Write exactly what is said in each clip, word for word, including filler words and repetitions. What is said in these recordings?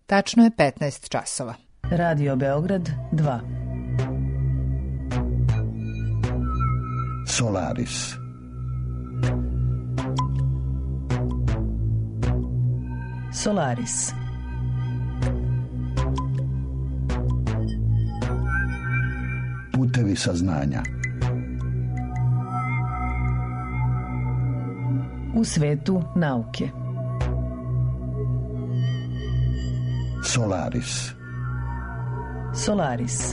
Tačno je petnaest časova. Radio Beograd dva. Solaris. Solaris. Putevi saznanja. U svetu nauke. Solaris. Solaris.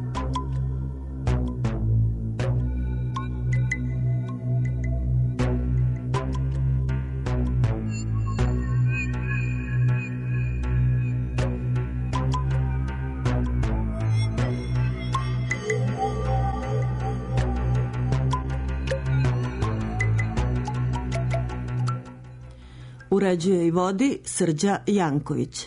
Uređuje i vodi Srđa Janković.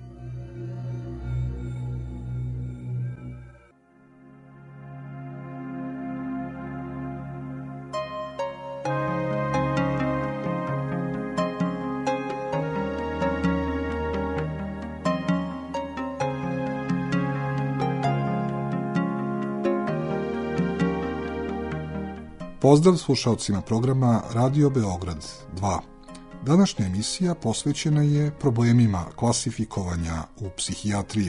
Pozdrav slušaocima programa Radio Beograd dva. Današnja emisija posvećena je problemima klasifikovanja u psihijatriji.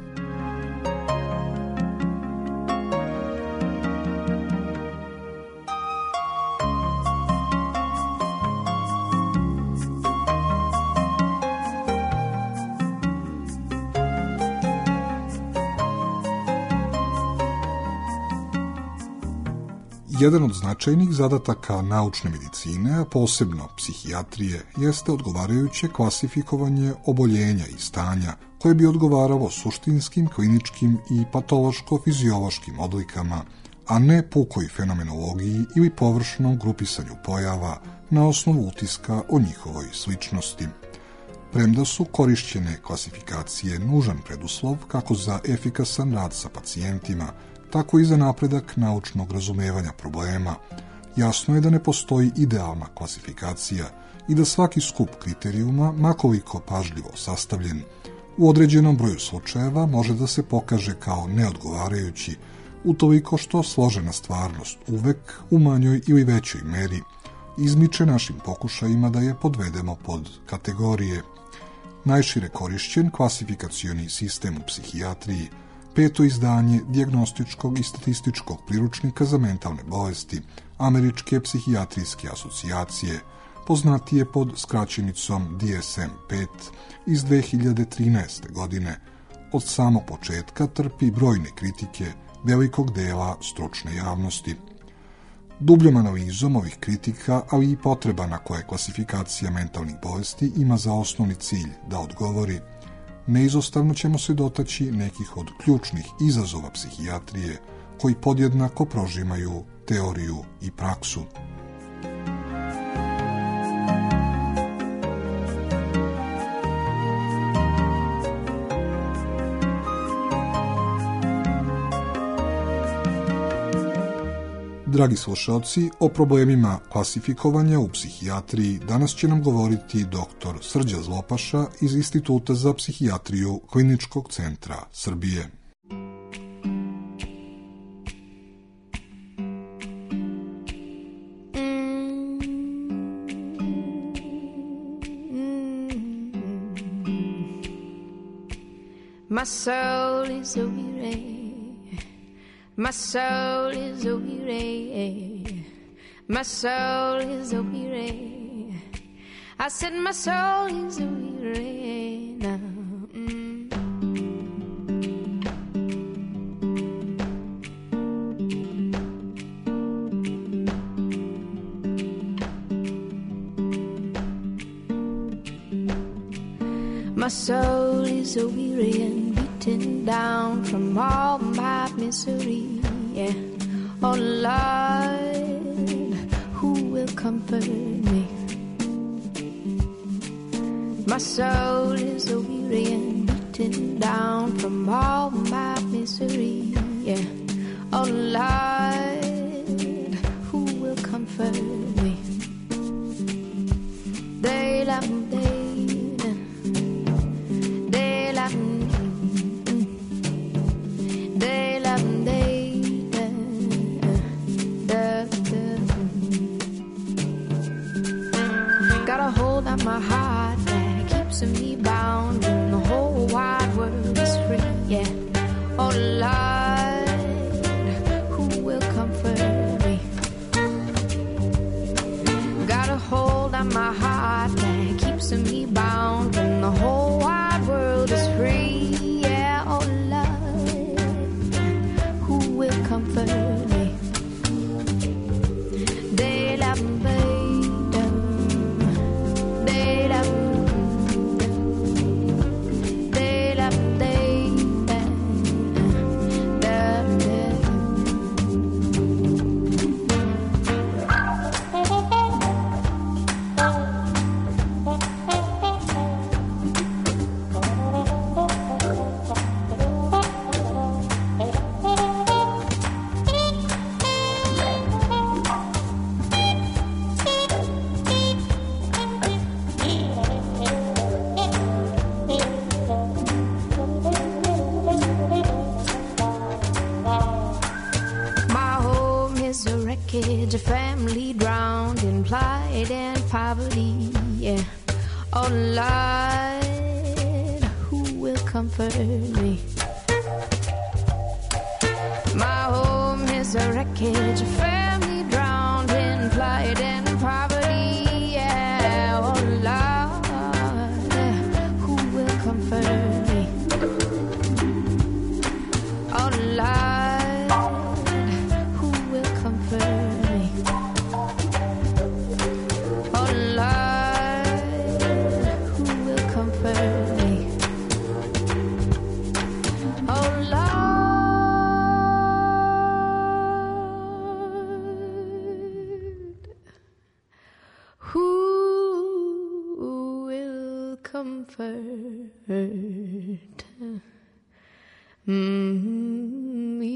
Jedan od značajnih zadataka naučne medicine, a posebno psihijatrije, jeste odgovarajuće klasifikovanje oboljenja i stanja koje bi odgovaralo suštinskim, kliničkim i patološko-fiziološkim odlikama, a ne pukoj fenomenologiji ili površnom grupisanju pojava na osnovu utiska o njihovoj sličnosti. Premda su korišćene klasifikacije nužan preduslov kako za efikasan rad sa pacijentima, tako i za napredak naučnog razumevanja problema, jasno je da ne postoji idealna klasifikacija i da svaki skup kriterijuma, makoliko pažljivo sastavljen, u određenom broju slučajeva može da se pokaže kao neodgovarajući, utoliko što složena stvarnost uvek u manjoj ili većoj meri izmiče našim pokušajima da je podvedemo pod kategorije. Najšire korišćen klasifikacioni sistem u psihijatriji, peto izdanje dijagnostičkog i statističkog priručnika za mentalne bolesti Američke psihijatrijske asocijacije, poznatije pod skraćenicom D S M pet iz dve hiljade trinaeste. godine, od samog početka trpi brojne kritike velikog dela stručne javnosti. Dubljom analizom ovih kritika, ali i potreba na koje klasifikacija mentalnih bolesti ima za osnovni cilj da odgovori, neizostavno ćemo se dotaći nekih od ključnih izazova psihijatrije koji podjednako prožimaju teoriju i praksu. Dragi slušalci, o problemima klasifikovanja u psihijatriji danas će nam govoriti doktor Srđa Zlopaša iz Instituta za psihijatriju Kliničkog centra Srbije. My soul is a weary. My soul is a weary, my soul is a weary. I said my soul is a weary now. Mm. My soul is a weary and beaten down from all my misery. Yeah. Oh Lord, who will comfort me? My soul is a weary and beaten down from all my misery. Yeah. Oh Lord, who will comfort me? They love me, they love world is free, yeah, oh Lord, who will comfort me? They love me, they love they love they a family drowned in plight and poverty, yeah. Oh Lord, who will comfort me? My home is a wreckage, a family drowned in plight and poverty, yeah. Oh Lord, who will comfort me? Oh Lord, who will comfort me? Oh Lord, who will comfort me? Oh Lord, who will comfort me?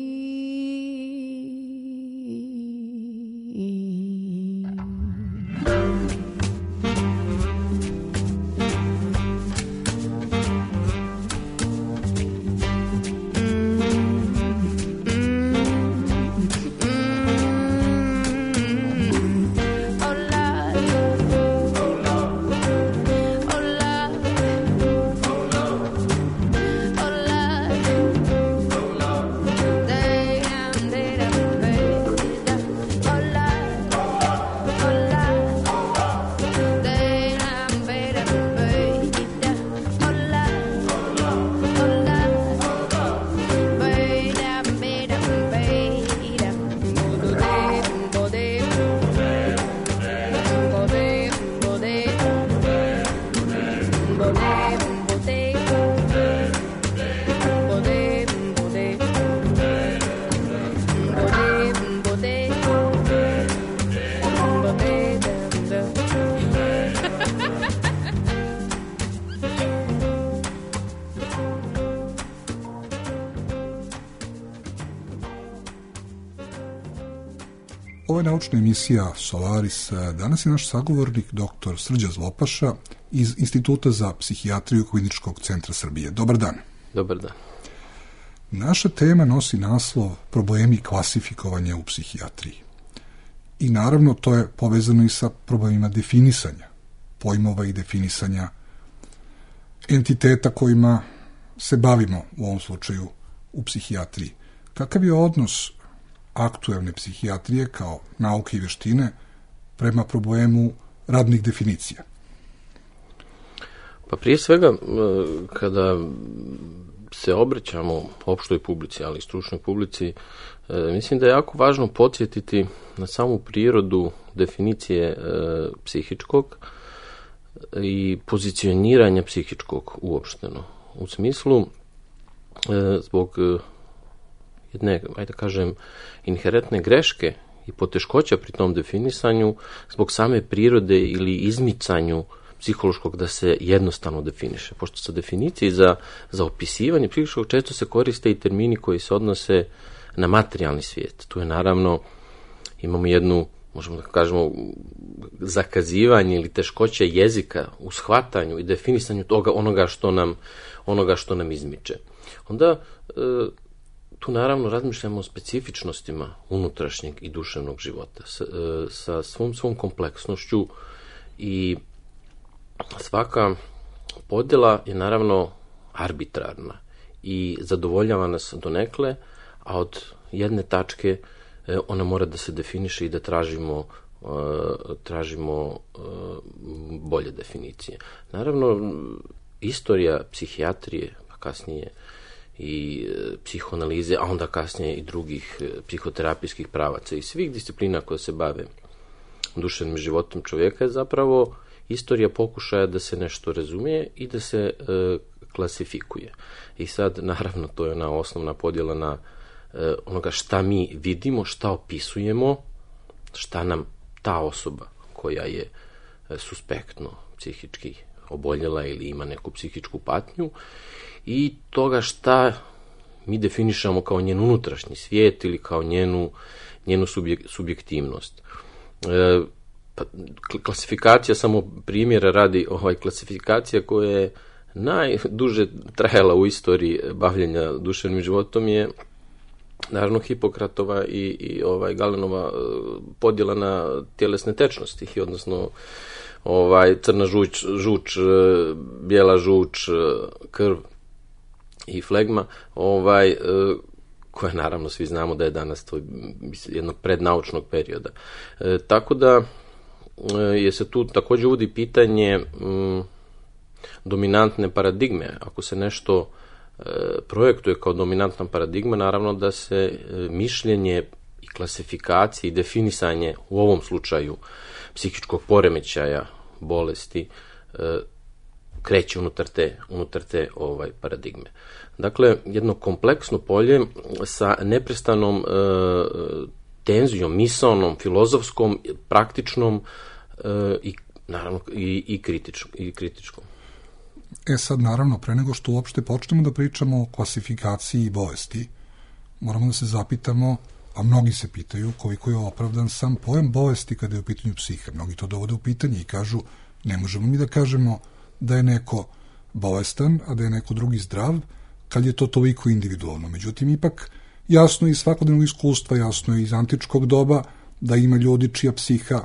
Ovo je naučna emisija Solaris. Danas je naš sagovornik doktor Srđa Zlopaša iz Instituta za psihijatriju Kliničkog centra Srbije. Dobar dan. Dobar dan. Naša tema nosi naslov problemi klasifikovanja u psihijatriji. I naravno to je povezano i sa problemima definisanja pojmova i definisanja entiteta kojima se bavimo u ovom slučaju u psihijatriji. Kakav je odnos aktuelne psihijatrije kao nauke i veštine prema problemu radnih definicija? Pa prije svega, kada se obraćamo opštoj publici, ali i stručnoj publici, mislim da je jako važno podsjetiti na samu prirodu definicije psihičkog i pozicioniranja psihičkog uopšteno. U smislu, zbog jedne, ajde kažem, inherentne greške i poteškoća pri tom definisanju, zbog same prirode ili izmicanju psihološkog da se jednostavno definiše. Pošto sa definiciji za, za opisivanje psihičkog često se koriste i termini koji se odnose na materijalni svijet. Tu je naravno, imamo jednu, možemo da kažemo, zakazivanje ili teškoće jezika u shvatanju i definisanju toga onoga što nam, onoga što nam izmiče. Onda tu naravno razmišljamo o specifičnostima unutrašnjeg i duševnog života sa, sa svom svom kompleksnošću i svaka podjela je naravno arbitrarna i zadovoljava nas donekle, a od jedne tačke ona mora da se definiše i da tražimo, tražimo bolje definicije. Naravno, istorija psihijatrije, pa kasnije i psihoanalize, a onda kasnije i drugih psihoterapijskih pravaca i svih disciplina koje se bave duševnim životom čovjeka je zapravo istorija pokušaja da se nešto razumije i da se e, klasifikuje. I sad, naravno, to je ona osnovna podjela na e, onoga šta mi vidimo, šta opisujemo, šta nam ta osoba koja je e, suspektno psihički oboljela ili ima neku psihičku patnju i toga šta mi definišemo kao njen unutrašnji svijet ili kao njenu, njenu subjek, subjektivnost. E, pa, klasifikacija, samo primjera radi, ovaj, klasifikacija koja je najduže trajala u istoriji bavljenja duševnim životom je naravno Hipokratova i, i ovaj Galenova podjela na tjelesne tečnosti, odnosno ovaj crna žuč, žuč, bijela žuč, krv i flegma, ovaj koja naravno svi znamo da je danas to jednog prednaučnog perioda. E, tako da je se tu također uvodi pitanje m, dominantne paradigme. Ako se nešto e, projektuje kao dominantna paradigma, naravno da se e, mišljenje i klasifikacije i definisanje u ovom slučaju psihičkog poremećaja, bolesti, e, kreće unutar te, unutar te ovaj, paradigme. Dakle, jedno kompleksno polje sa neprestanom e, tenzijom, misaonom, filozofskom, praktičnom e, i naravno i, i, kritič, i kritičkom. E sad, naravno, pre nego što uopšte počnemo da pričamo o klasifikaciji bolesti, moramo da se zapitamo, a mnogi se pitaju koliko je opravdan sam pojam bolesti kada je u pitanju psihe. Mnogi to dovode u pitanje i kažu, ne možemo mi da kažemo da je neko bolestan, a da je neko drugi zdrav, kad je to toliko individualno. Međutim, ipak jasno je iz svakodnevnog iskustva, jasno je iz antičkog doba da ima ljudi čija psiha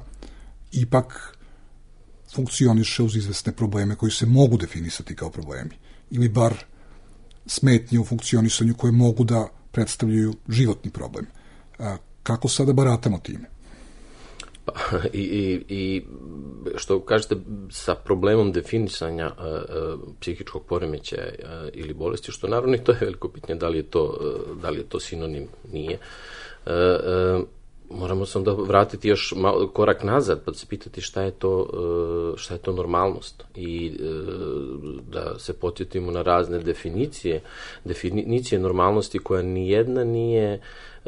ipak funkcioniše uz izvesne probleme koji se mogu definisati kao problemi. Ili bar smetnje u funkcionisanju koje mogu da predstavljaju životni problem. A kako sada baratamo time? Pa, i, i, i što kažete sa problemom definisanja uh, uh, psihičkog poremećaja uh, ili bolesti, što naravno i to je veliko pitanje, da li je to, uh, da li je to sinonim, nije. Uh, uh, moramo se onda vratiti još malo, korak nazad pa se pitati šta je to, uh, šta je to normalnost i uh, da se podsjetimo na razne definicije, definicije normalnosti koja nijedna nije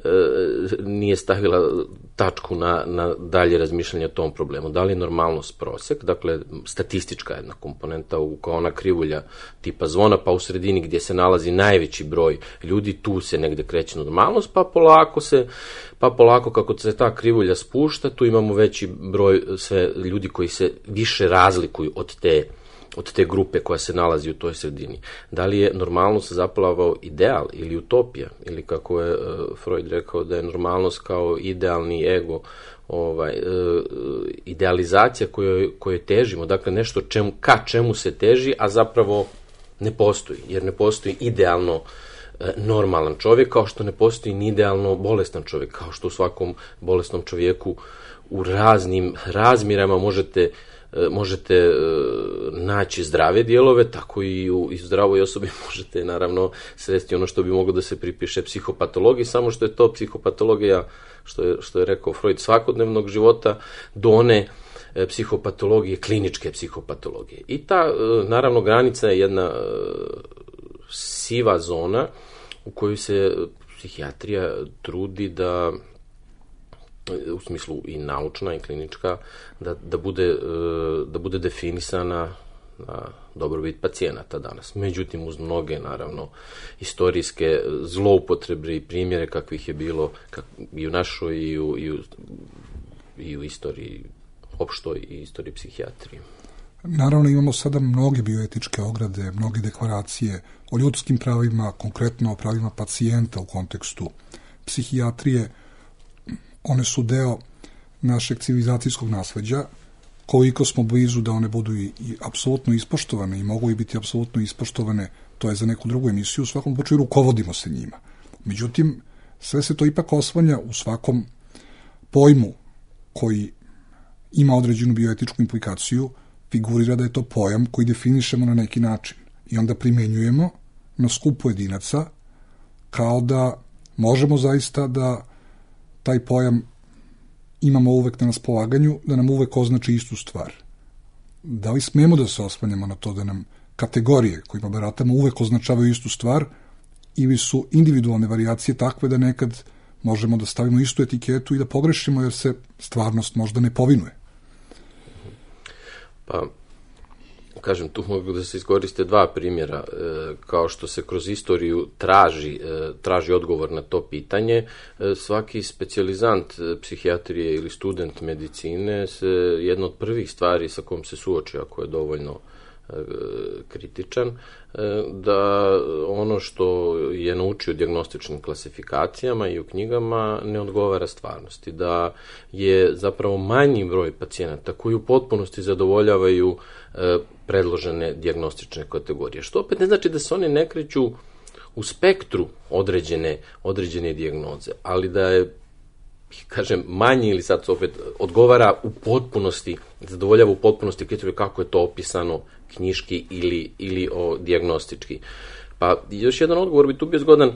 nije stavila tačku na, na dalje razmišljanje o tom problemu. Da li je normalnost prosek, dakle statistička jedna komponenta u, kao ona krivulja tipa zvona, pa u sredini gdje se nalazi najveći broj ljudi, tu se negde kreće normalnost, pa polako se, pa polako kako se ta krivulja spušta, tu imamo veći broj sve ljudi koji se više razlikuju od te od te grupe koja se nalazi u toj sredini. Da li je normalnost zapravo ideal ili utopija, ili kako je uh, Freud rekao da je normalnost kao idealni ego, ovaj, uh, idealizacija kojoj, kojoj težimo, dakle nešto čemu, ka čemu se teži, a zapravo ne postoji, jer ne postoji idealno uh, normalan čovjek, kao što ne postoji ni idealno bolestan čovjek, kao što u svakom bolesnom čovjeku u raznim razmjerama možete možete naći zdrave dijelove, tako i u, i u zdravoj osobi možete naravno sresti ono što bi moglo da se pripiše psihopatologiji, samo što je to psihopatologija, što je, što je rekao Freud, svakodnevnog života, do one psihopatologije, kliničke psihopatologije. I ta, naravno, granica je jedna siva zona u kojoj se psihijatrija trudi da, u smislu i naučna i klinička, da, da, bude, da bude definisana na dobrobit pacijenata danas. Međutim, uz mnoge, naravno, istorijske zloupotrebe i primjere kakvih je bilo kak, i u našoj i u, i u, i u istoriji, opštoj i istoriji psihijatrije. Naravno, imamo sada mnoge bioetičke ograde, mnoge deklaracije o ljudskim pravima, konkretno o pravima pacijenta u kontekstu psihijatrije. One su deo našeg civilizacijskog nasleđa, koliko smo blizu da one budu i, i apsolutno ispoštovane i mogu i biti apsolutno ispoštovane, to je za neku drugu emisiju, u svakom slučaju rukovodimo se njima. Međutim, sve se to ipak osvanja u svakom pojmu koji ima određenu bioetičku implikaciju, figurira da je to pojam koji definišemo na neki način i onda primenjujemo na skup pojedinaca kao da možemo zaista da taj pojam imamo uvek na raspolaganju, da nam uvek označi istu stvar. Da li smemo da se oslanjamo na to da nam kategorije kojima baratamo uvek označavaju istu stvar ili su individualne varijacije takve da nekad možemo da stavimo istu etiketu i da pogrešimo jer se stvarnost možda ne povinuje? Pa, kažem, tu mogu da se iskoriste dva primjera, e, kao što se kroz istoriju traži, e, traži odgovor na to pitanje. E, svaki specijalizant psihijatrije ili student medicine se jedna od prvih stvari sa kojom se suoči, ako je dovoljno e, kritičan, e, da ono što je naučio u dijagnostičnim klasifikacijama i u knjigama ne odgovara stvarnosti, da je zapravo manji broj pacijenata koji u potpunosti zadovoljavaju e, predložene dijagnostične kategorije. Što opet ne znači da se one ne kreću u spektru određene, određene dijagnoze, ali da je, kažem, manji ili sad opet odgovara u potpunosti, zadovoljava u potpunosti kriterije kako je to opisano knjiški ili, ili o dijagnostički. Pa još jedan odgovor bi tu bio zgodan,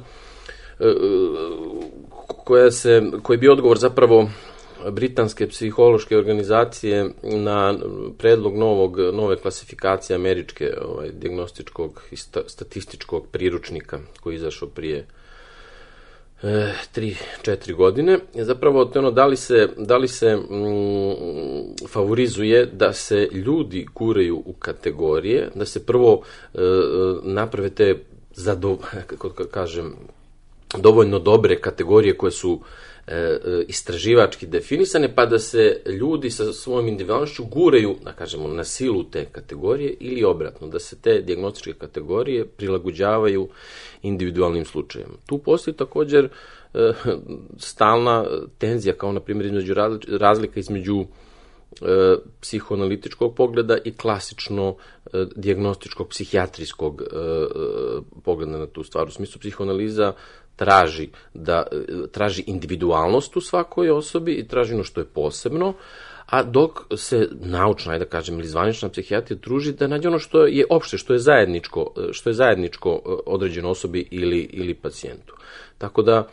koja se, koji bi odgovor zapravo britanske psihološke organizacije na predlog novog, nove klasifikacije američke ovaj, dijagnostičkog i sta, statističkog priručnika koji je izašao prije e, tri, četiri godine. Je zapravo to ono da li se, da li se mm, favorizuje da se ljudi guraju u kategorije, da se prvo e, naprave te zadov, kako kažem, dovoljno dobre kategorije koje su istraživački definisane, pa da se ljudi sa svojom individualnošću guraju, da kažemo, na silu te kategorije ili obratno, da se te dijagnostičke kategorije prilagođavaju individualnim slučajevima. Tu postoji također e, stalna tenzija, kao na primjer između razlika između e, psihoanalitičkog pogleda i klasično e, dijagnostičkog psihijatrijskog e, pogleda na tu stvar. U smislu psihoanaliza traži da traži individualnost u svakoj osobi i traži ono što je posebno, a dok se naučna, da kažem, ili zvanična psihijatrija truži da nađe ono što je opšte, što je zajedničko, što je zajedničko određenoj osobi ili, ili pacijentu. Tako da,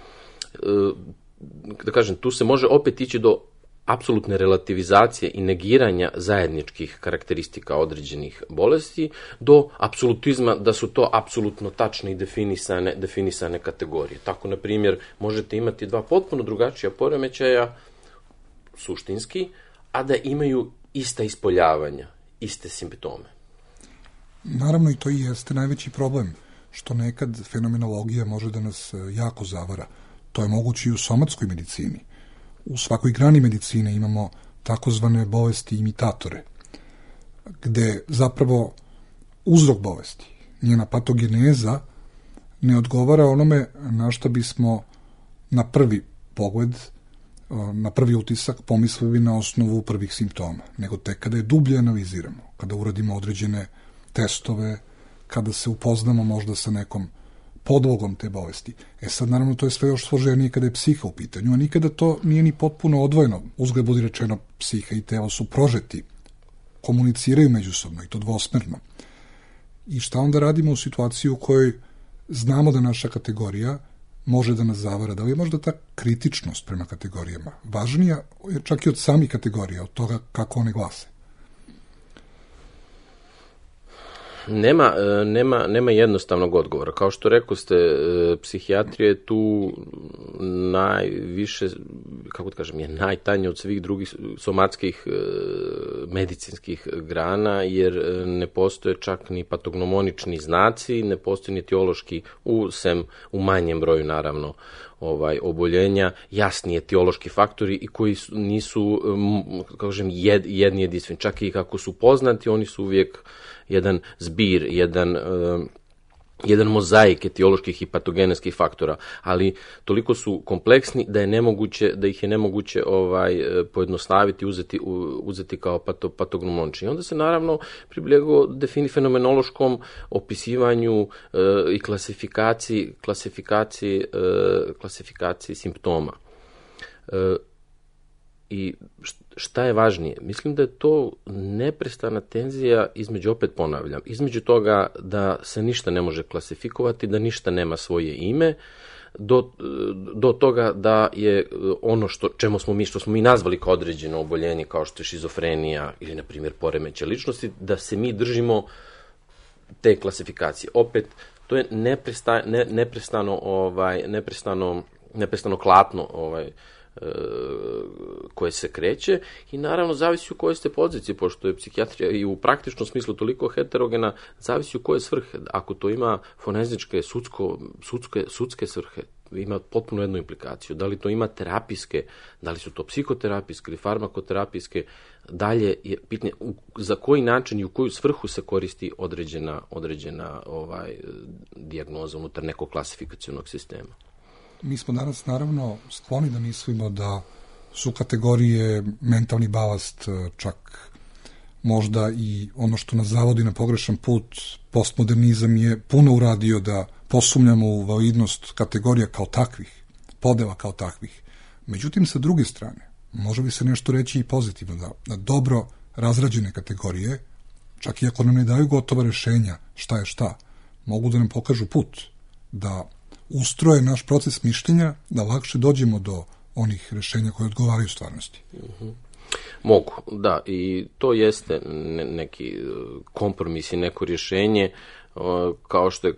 da kažem, tu se može opet ići do apsolutne relativizacije i negiranja zajedničkih karakteristika određenih bolesti do apsolutizma da su to apsolutno tačne i definisane, definisane kategorije. Tako, na primjer, možete imati dva potpuno drugačija poremećaja, suštinski, a da imaju ista ispoljavanja, iste simptome. Naravno, i to i jeste najveći problem, što nekad fenomenologija može da nas jako zavara. To je moguće i u somatskoj medicini. U svakoj grani medicine imamo takozvane bolesti imitatore, gde zapravo uzrok bolesti, njena patogeneza, ne odgovara onome na što bismo na prvi pogled, na prvi utisak pomislili na osnovu prvih simptoma, nego tek kada je dublje analiziramo, kada uradimo određene testove, kada se upoznamo možda sa nekom podlogom te bolesti. E sad, naravno, to je sve još složenije kada je psiha u pitanju, a nikada to nije ni potpuno odvojeno. Uzgled budi rečeno, psiha i telo su prožeti, komuniciraju međusobno i to dvosmerno. I šta onda radimo u situaciji u kojoj znamo da naša kategorija može da nas zavara? Da li je možda ta kritičnost prema kategorijama važnija čak i od samih kategorija, od toga kako one glase? Nema, nema, nema jednostavnog odgovora. Kao što rekao ste, psihijatrija je tu najviše, kako da kažem, je najtanje od svih drugih somatskih medicinskih grana, jer ne postoje čak ni patognomonični znaci, ne postoje ni etiološki, u, sem, u manjem broju, naravno, ovaj oboljenja, jasni etiološki faktori i koji su, nisu, kako kažem, jed, jedni jedinstveni. Čak i kako su poznati, oni su uvijek jedan zbir, jedan, uh, jedan mozaik etioloških i patogeneskih faktora, ali toliko su kompleksni da je nemoguće, da ih je nemoguće ovaj pojednostaviti, uzeti, uzeti kao pato, patognomonični. Onda se naravno pribjeglo defini fenomenološkom opisivanju uh, i klasifikaciji, klasifikaciji, uh, klasifikaciji simptoma. Uh, I šta je važnije? Mislim da je to neprestana tenzija između, opet ponavljam, između toga da se ništa ne može klasifikovati, da ništa nema svoje ime, do, do toga da je ono što, čemu smo mi, što smo mi nazvali kao određeno oboljenje, kao što je šizofrenija ili, na primjer, poremećaj ličnosti, da se mi držimo te klasifikacije. Opet, to je nepresta, ne, neprestano, ovaj, neprestano, neprestano klatno ovaj, koje se kreće i naravno zavisi u kojoj ste poziciji, pošto je psihijatrija i u praktičnom smislu toliko heterogena, zavisi u koje svrhe. Ako to ima forenzičke, sudsko, sudske, sudske svrhe, ima potpuno jednu implikaciju. Da li to ima terapijske, da li su to psihoterapijske ili farmakoterapijske, dalje je pitanje za koji način i u koju svrhu se koristi određena, određena ovaj, dijagnoza unutar nekog klasifikacionog sistema. Mi smo danas naravno skloni da mislimo da su kategorije mentalni balast, čak možda i ono što nas zavodi na pogrešan put. Postmodernizam je puno uradio da posumnjamo u validnost kategorija kao takvih, podela kao takvih. Međutim, sa druge strane, može bi se nešto reći i pozitivno, da, da dobro razrađene kategorije, čak i ako nam ne daju gotova rešenja šta je šta, mogu da nam pokažu put, da ustroje naš proces mišljenja, da lakše dođemo do onih rešenja koje odgovaraju stvarnosti. Uh-huh. Mogu, da, i to jeste ne, neki kompromis i neko rješenje, kao što je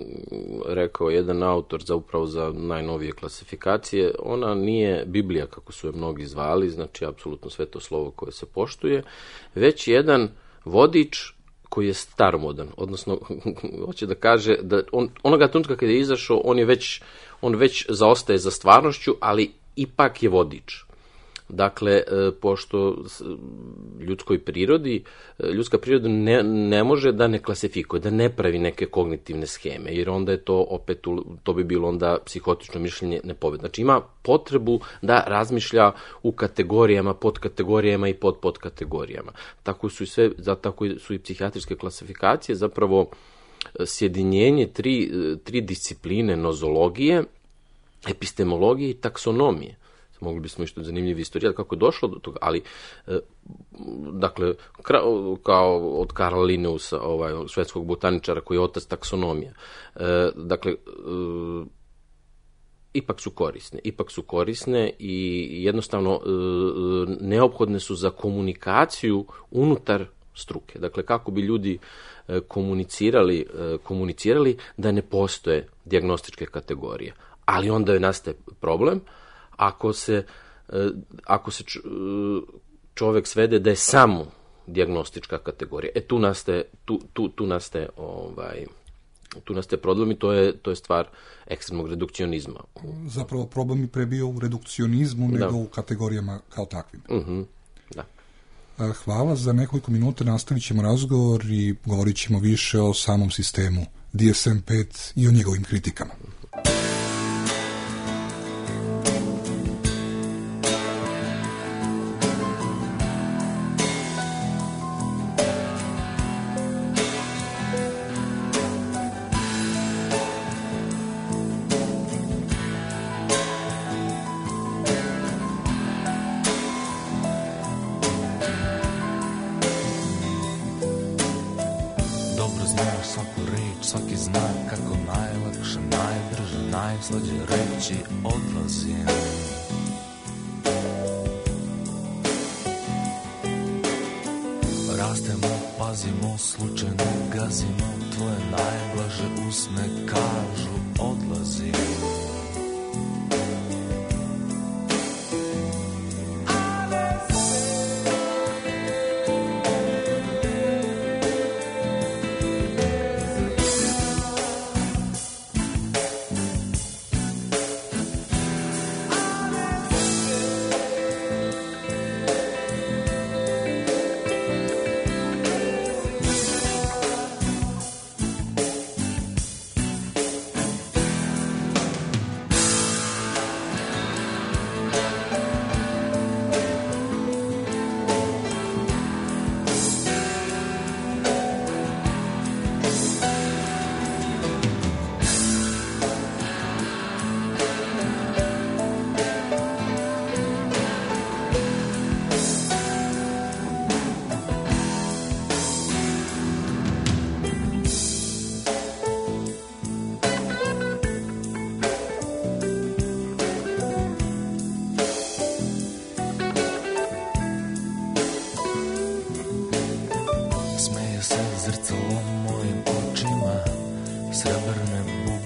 rekao jedan autor za upravo za najnovije klasifikacije, ona nije Biblija, kako su je mnogi zvali, znači apsolutno sveto slovo koje se poštuje, već jedan vodič koji je staromodan, odnosno hoće da kaže da on, onoga trenutka kada je izašao, on je već, on već zaostaje za stvarnošću, ali ipak je vodič. Dakle, pošto ljudskoj prirodi, ljudska priroda ne, ne može da ne klasifikuje, da ne pravi neke kognitivne scheme, jer onda je to opet, to bi bilo onda psihotično mišljenje nepovedno. Znači ima potrebu da razmišlja u kategorijama, podkategorijama i pod podkategorijama. Tako su i sve, tako su i psihijatrijske klasifikacije, zapravo sjedinjenje tri, tri discipline nozologije, epistemologije i taksonomije. Mogli bismo išto zanimljivi istorija kako je došlo do toga, ali e, dakle, kao od Karla Linneusa, ovaj, švedskog botaničara koji je otac taksonomija, e, dakle, e, ipak su korisne, ipak su korisne i jednostavno e, neophodne su za komunikaciju unutar struke. Dakle, kako bi ljudi e, komunicirali, e, komunicirali da ne postoje dijagnostičke kategorije. Ali onda je nastaje problem ako se, ako se čovjek svede da je samo dijagnostička kategorija. E tu nastaje, tu, tu, tu nastaje, ovaj, tu nastaje problem i to je, to je stvar ekstremnog redukcionizma. Zapravo problem je prebio u redukcionizmu nego da. U kategorijama kao takvim. Uh-huh. Da. Hvala, za nekoliko minuta nastavit ćemo razgovor i govorit ćemo više o samom sistemu D S M pet i o njegovim kritikama.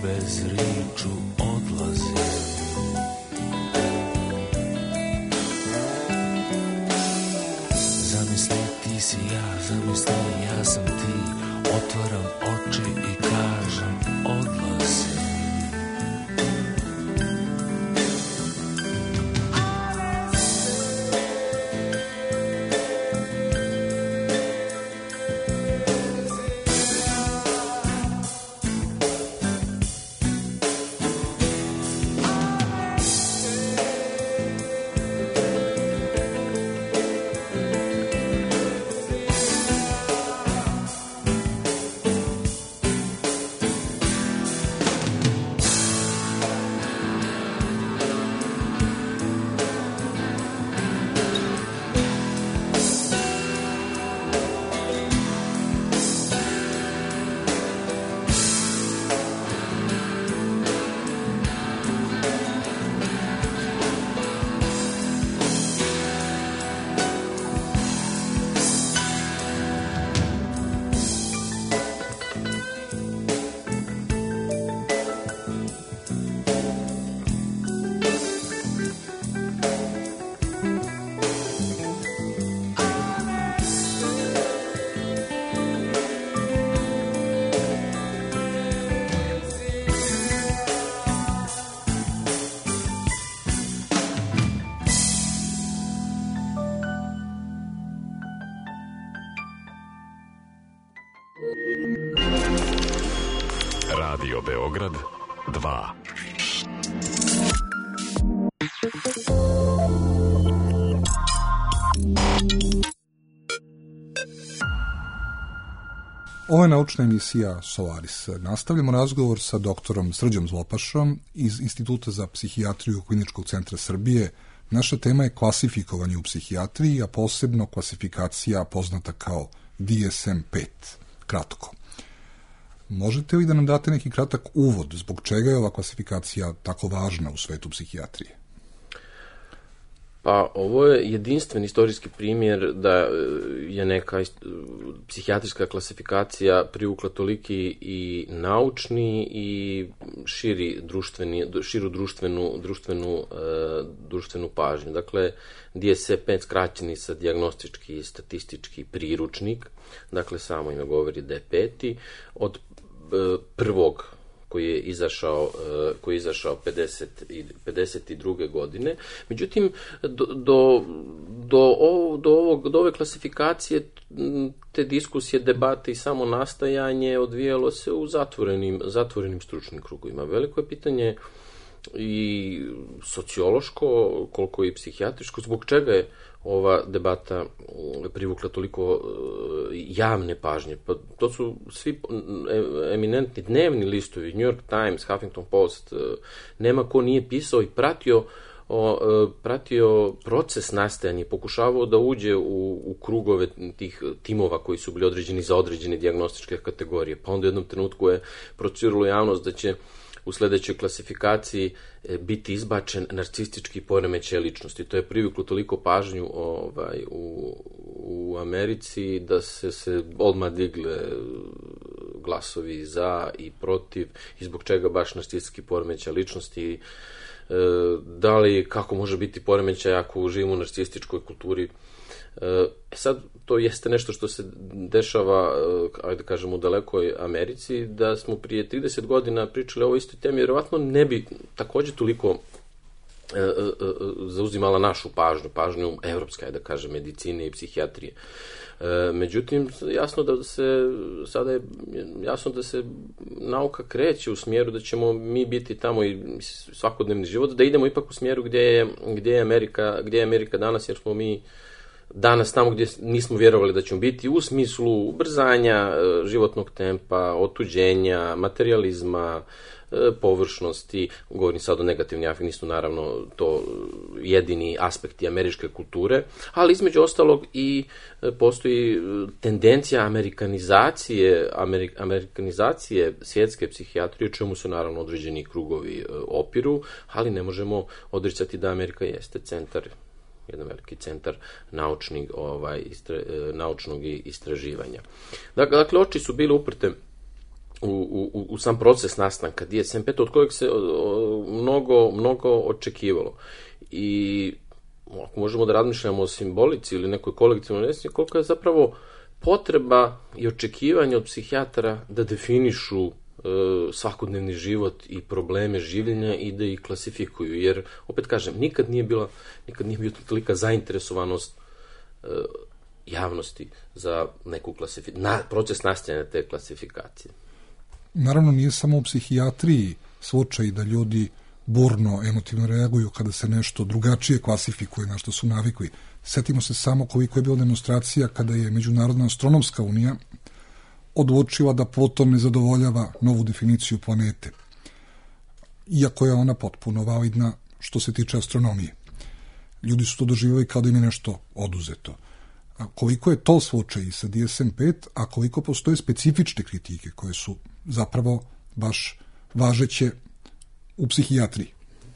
bez riču odlazim. Zamisli ti si ja, zamisli ja sam ti, otvaram oči i kažem odlazim. Radio Beograd dva. Ovo je naučna emisija Solaris. Nastavljamo razgovor sa doktorom Srđom Zlopašom iz Instituta za psihijatriju Kliničkog centra Srbije. Naša tema je klasifikovanje u psihijatriji, a posebno klasifikacija poznata kao D S M pet. Kratko. Možete li da nam date neki kratak uvod zbog čega je ova klasifikacija tako važna u svetu psihijatrije? Pa, ovo je jedinstven istorijski primjer da je neka psihijatrijska klasifikacija privukla toliki i naučni i širi društveni, širu društvenu, društvenu, društvenu pažnju. Dakle, D S M pet skraćeni sa dijagnostički i statistički priručnik, dakle samo ime govori D pet, od prvog koji je izašao, koji je izašao pedeset druge godine. Međutim, do, do, do, ovo, do, ovog, do ove klasifikacije te diskusije, debate i samo nastajanje odvijalo se u zatvorenim, zatvorenim stručnim krugovima. Veliko je pitanje i sociološko, koliko i psihijatričko, zbog čega je ova debata privukla toliko javne pažnje. Pa to su svi eminentni dnevni listovi, New York Times, Huffington Post, nema ko nije pisao i pratio, o, pratio proces nastajanja i pokušavao da uđe u, u krugove tih timova koji su bili određeni za određene dijagnostičke kategorije. Pa onda u jednom trenutku je procurilo javnost da će u sledećoj klasifikaciji biti izbačen narcistički poremećaj ličnosti. To je privuklo toliko pažnju ovaj, u, u Americi da se, se odmah digle glasovi za i protiv i zbog čega baš narcistički poremećaj ličnosti. Da li, kako može biti poremećaj ako živimo u narcističkoj kulturi. E sad, to jeste nešto što se dešava, ajde da kažem, u dalekoj Americi, da smo prije trideset godina pričali o ovoj istoj temi, vjerovatno ne bi takođe toliko e, e, zauzimala našu pažnju, pažnju evropske, ajde da kažem, medicine i psihijatrije. E, međutim, jasno da se, sada je jasno da se nauka kreće u smjeru da ćemo mi biti tamo i svakodnevni život, da idemo ipak u smjeru gdje je, gdje je Amerika, gdje je Amerika danas, jer smo mi danas tamo gdje nismo vjerovali da ćemo biti, u smislu ubrzanja životnog tempa, otuđenja, materijalizma, površnosti. Govorim sad o negativnim afektima, nisu naravno to jedini aspekti američke kulture, ali između ostalog i postoji tendencija amerikanizacije, amerik, amerikanizacije svjetske psihijatrije, čemu se naravno određeni krugovi opiru, ali ne možemo odricati da Amerika jeste centar, jedan veliki centar naučnih, ovaj, istra, naučnog istraživanja. Dakle, oči su bile uprte u, u, u sam proces nastanka D S M pet od kojeg se mnogo, mnogo očekivalo. I ako možemo da razmišljamo o simbolici ili nekoj kolektivnoj nesni, koliko je zapravo potreba i očekivanja od psihijatara da definišu svakodnevni život i probleme življenja i da ih klasifikuju, jer, opet kažem, nikad nije bila, nikad nije bila tolika zainteresovanost uh, javnosti za neku klasifikaciju, na, proces nastajanja te klasifikacije. Naravno, nije samo u psihijatriji slučaj da ljudi burno, emotivno reaguju kada se nešto drugačije klasifikuje, na što su navikli. Setimo se samo koliko je bila demonstracija kada je Međunarodna astronomska unija odlučila da Pluton ne zadovoljava novu definiciju planete, iako je ona potpuno validna što se tiče astronomije. Ljudi su to doživjeli kao da im je nešto oduzeto. A koliko je to slučaj i sa D S M pet, a koliko postoje specifične kritike koje su zapravo baš važeće u psihijatriji?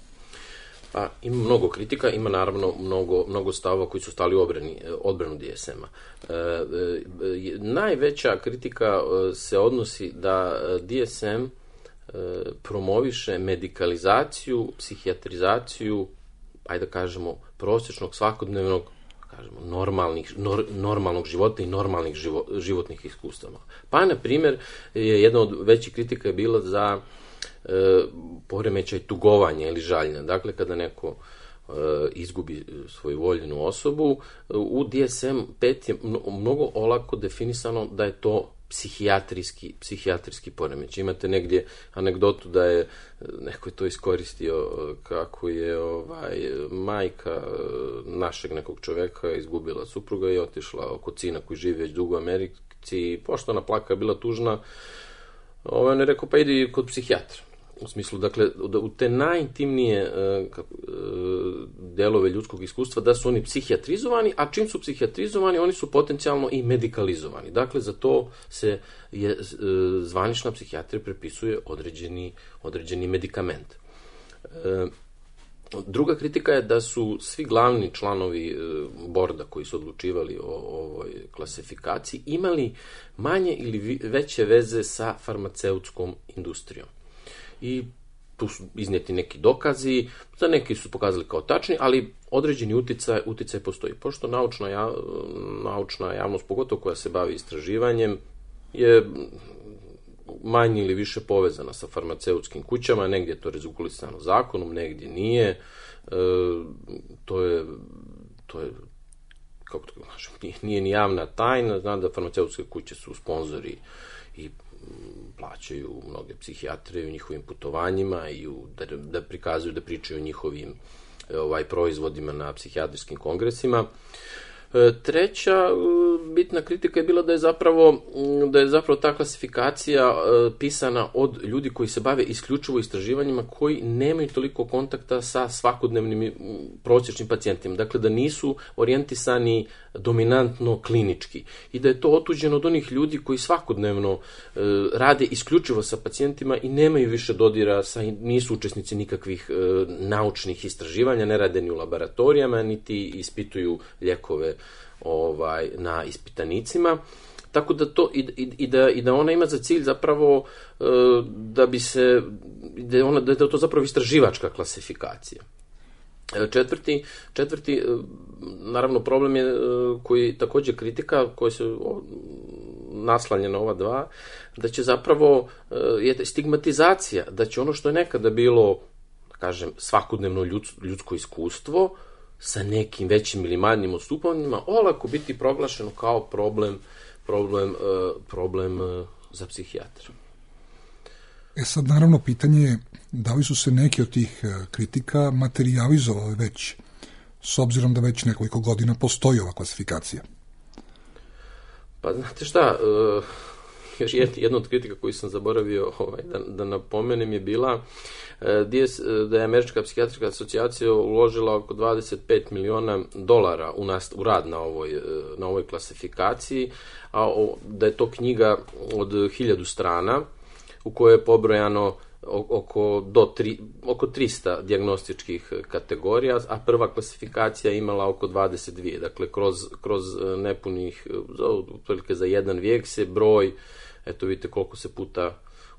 Pa, ima mnogo kritika, ima naravno mnogo, mnogo stavova koji su stali u obrani, odbranu D S M-a. E, e, najveća kritika se odnosi da D S M e, promoviše medikalizaciju, psihijatrizaciju, ajde da kažemo, prosječnog, svakodnevnog, kažemo, normalnih, nor, normalnog života i normalnih živo, životnih iskustava. Pa, na primjer, je jedna od većih kritika je bila za E, poremećaj tugovanja ili žaljenja. Dakle, kada neko e, izgubi svoju voljenu osobu, u D S M pet je mnogo olako definisano da je to psihijatrijski, psihijatrijski poremećaj. Imate negdje anegdotu da je neko je to iskoristio kako je ovaj, majka našeg nekog čoveka izgubila supruga i otišla oko sina koji živi već dugo u Americi i pošto ona plaka je bila tužna, ovaj, on je rekao pa idi kod psihijatra. U smislu, dakle, u te najintimnije uh, uh, delove ljudskog iskustva da su oni psihijatrizovani, a čim su psihijatrizovani, oni su potencijalno i medikalizovani. Dakle, za to se je, uh, zvanična psihijatrija prepisuje određeni, određeni medikament. Uh, druga kritika je da su svi glavni članovi uh, borda koji su odlučivali o, o ovoj klasifikaciji imali manje ili vi, veće veze sa farmaceutskom industrijom. I tu su iznijeti neki dokazi, za neki su pokazali kao tačni, ali određeni uticaj, uticaj postoji. Pošto naučna, ja, naučna javnost, pogotovo koja se bavi istraživanjem, je manje ili više povezana sa farmaceutskim kućama, negdje je to regulisano zakonom, negdje nije. E, to je, to je, kako to kažem, nije, nije ni javna tajna, znam da farmaceutske kuće su sponzori i plaćaju mnoge psihijatre u njihovim putovanjima i u, da, da prikazuju, da pričaju o njihovim ovaj, proizvodima na psihijatrijskim kongresima. Treća bitna kritika je bila da je zapravo, da je zapravo ta klasifikacija pisana od ljudi koji se bave isključivo istraživanjima, koji nemaju toliko kontakta sa svakodnevnim prosječnim pacijentima. Dakle, da nisu orijentisani dominantno klinički i da je to otuđeno od onih ljudi koji svakodnevno rade isključivo sa pacijentima i nemaju više dodira, sa, nisu učesnici nikakvih naučnih istraživanja, ne rade ni u laboratorijama, niti ispituju lijekove ovaj, na ispitanicima. Tako da to i, i, i, da, i da ona ima za cilj zapravo e, da bi se da je, ona, da je to zapravo istraživačka klasifikacija. Četvrti, četvrti naravno problem je koji također kritika koja se naslanja na ova dva, da će zapravo je stigmatizacija, da će ono što je nekada bilo, kažem, svakodnevno ljudsko iskustvo sa nekim većim ili manjim odstupanjima olako biti proglašeno kao problem, problem, problem za psihijatra. E sad, naravno, pitanje je da li su se neke od tih kritika materijalizovale već, s obzirom da već nekoliko godina postoji ova klasifikacija? Pa, znate šta, uh, još jedna od kritika koju sam zaboravio ovaj, da, da napomenem je bila uh, da je Američka psihijatrička asocijacija uložila oko dvadeset pet miliona dolara u, nas, u rad na ovoj, na ovoj klasifikaciji, a o, da je to knjiga od hiljadu strana, u kojoj je pobrojano oko, do tri, oko tristo dijagnostičkih kategorija, a prva klasifikacija je imala oko dvadeset dvije. Dakle, kroz, kroz nepunih, otprilike za jedan vijek se broj, eto vidite koliko se puta